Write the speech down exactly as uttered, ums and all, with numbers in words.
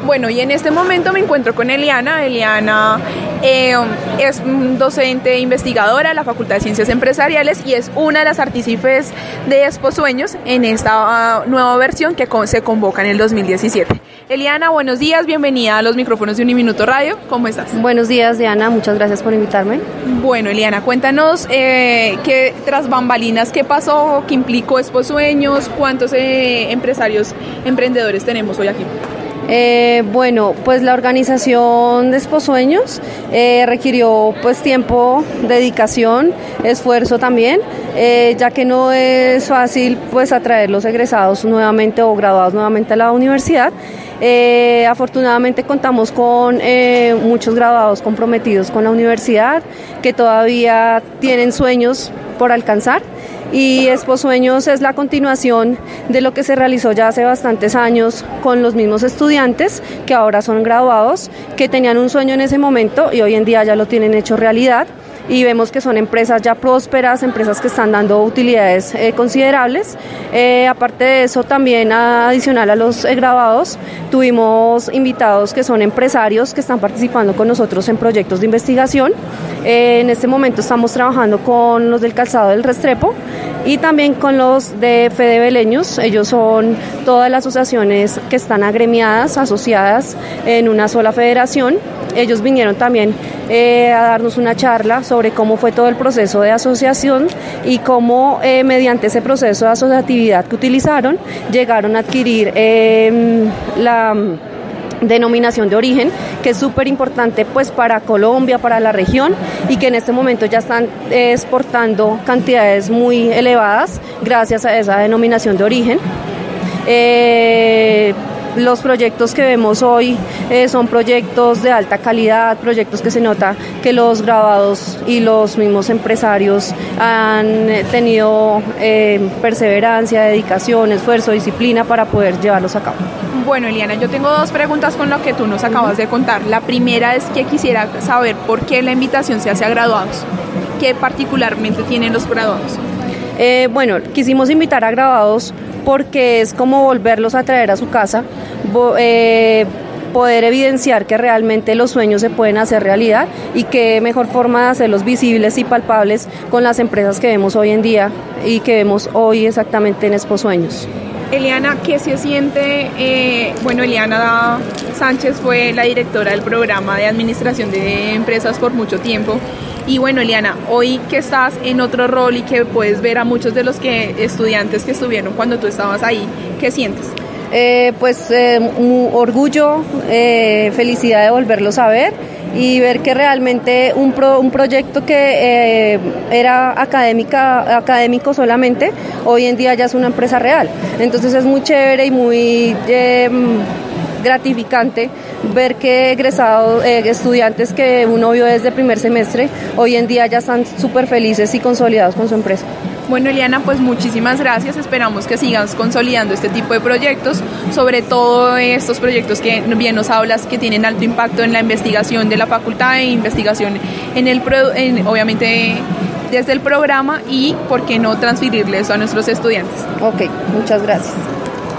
Bueno, y en este momento me encuentro con Eliana. Eliana eh, es docente investigadora de la Facultad de Ciencias Empresariales y es una de las artícipes de Expo Sueños en esta uh, nueva versión que con, se convoca en el dos mil diecisiete. Eliana, buenos días, bienvenida a los micrófonos de Uniminuto Radio. ¿Cómo estás? Buenos días, Diana, muchas gracias por invitarme. Bueno, Eliana, cuéntanos eh, qué tras bambalinas, qué pasó, qué implicó Expo Sueños, cuántos eh, empresarios, emprendedores tenemos hoy aquí. Eh, bueno, pues la organización de Expo Sueños eh, requirió pues tiempo, dedicación, esfuerzo también, eh, ya que no es fácil pues atraer los egresados nuevamente o graduados nuevamente a la universidad. Eh, afortunadamente contamos con eh, muchos graduados comprometidos con la universidad que todavía tienen sueños por alcanzar. Y Expo Sueños es la continuación de lo que se realizó ya hace bastantes años con los mismos estudiantes que ahora son graduados, que tenían un sueño en ese momento y hoy en día ya lo tienen hecho realidad. Y vemos que son empresas ya prósperas, empresas que están dando utilidades eh, considerables. Eh, aparte de eso, también adicional a los eh, graduados, tuvimos invitados que son empresarios que están participando con nosotros en proyectos de investigación. Eh, en este momento estamos trabajando con los del Calzado del Restrepo y también con los de Fede Beleños. Ellos son todas las asociaciones que están agremiadas, asociadas en una sola federación. Ellos vinieron también eh, a darnos una charla sobre cómo fue todo el proceso de asociación y cómo eh, mediante ese proceso de asociatividad que utilizaron llegaron a adquirir eh, la denominación de origen, que es súper importante pues para Colombia, para la región, y que en este momento ya están eh, exportando cantidades muy elevadas gracias a esa denominación de origen. Eh, Los proyectos que vemos hoy eh, son proyectos de alta calidad, proyectos que se nota que los graduados y los mismos empresarios han tenido eh, perseverancia, dedicación, esfuerzo, disciplina para poder llevarlos a cabo. Bueno, Eliana, yo tengo dos preguntas con lo que tú nos acabas uh-huh. de contar. La primera es que quisiera saber por qué la invitación se hace a graduados. ¿Qué particularmente tienen los graduados? Eh, bueno, quisimos invitar a graduados porque es como volverlos a traer a su casa, eh, poder evidenciar que realmente los sueños se pueden hacer realidad y qué mejor forma de hacerlos visibles y palpables con las empresas que vemos hoy en día y que vemos hoy exactamente en Expo Sueños. Eliana, ¿qué se siente? Eh, bueno, Eliana Sánchez fue la directora del programa de administración de empresas por mucho tiempo. Y bueno, Eliana, hoy que estás en otro rol y que puedes ver a muchos de los que estudiantes que estuvieron cuando tú estabas ahí, ¿qué sientes? Eh, pues eh, un orgullo, eh, felicidad de volverlos a ver y ver que realmente un, pro, un proyecto que eh, era académica, académico solamente, hoy en día ya es una empresa real. Entonces es muy chévere y muy eh, gratificante ver que egresados, eh, estudiantes que uno vio desde primer semestre, hoy en día ya están súper felices y consolidados con su empresa. Bueno, Eliana, pues muchísimas gracias. Esperamos que sigas consolidando este tipo de proyectos, sobre todo estos proyectos que bien nos hablas que tienen alto impacto en la investigación de la facultad, en investigación en el, en, obviamente desde el programa y por qué no transferirle eso a nuestros estudiantes. Ok, muchas gracias.